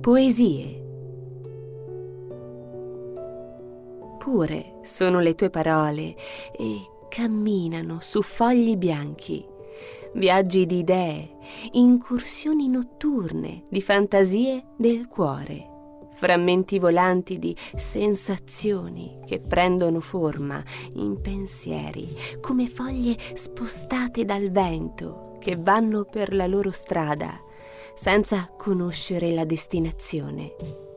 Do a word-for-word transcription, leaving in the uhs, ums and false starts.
Poesie. Pure sono le tue parole e camminano su fogli bianchi, viaggi di idee, incursioni notturne di fantasie del cuore, frammenti volanti di sensazioni che prendono forma in pensieri come foglie spostate dal vento che vanno per la loro strada senza conoscere la destinazione.